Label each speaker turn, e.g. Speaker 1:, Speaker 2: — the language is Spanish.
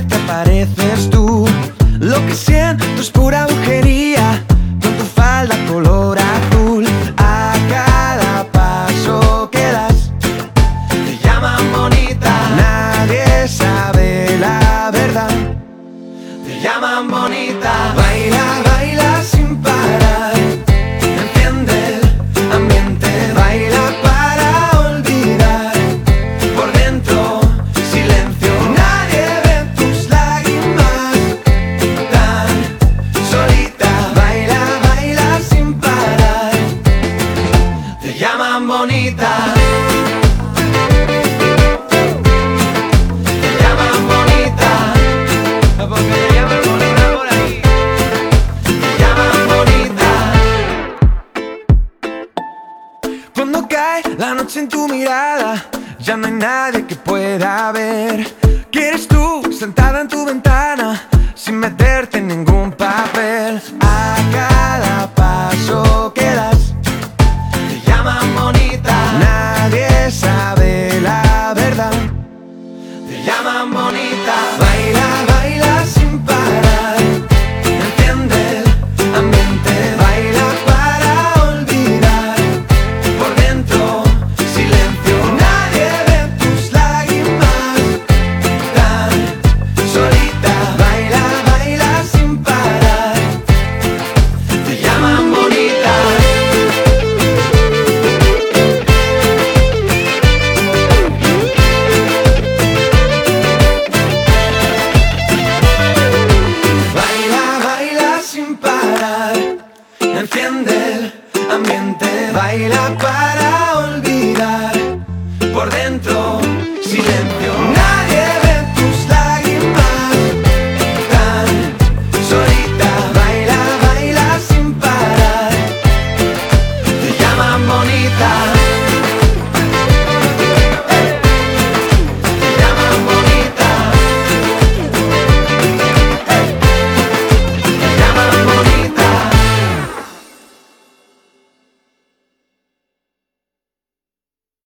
Speaker 1: te pareces tú. Lo que siento es pura brujería, con tu falda color azul. A cada paso que das te llaman bonita. Nadie sabe la verdad, te llaman bonita. Baila, baila sin parar, enciende el ambiente. Baila para olvidar, por dentro silencio. Nadie ve tus lágrimas tan solita. Baila, baila sin parar, te llaman bonita. Te llaman bonita, porque te llaman bonita por ahí. Te llaman bonita. Cuando cae la noche en tu mirada, ya no hay nadie que pueda ver que eres tú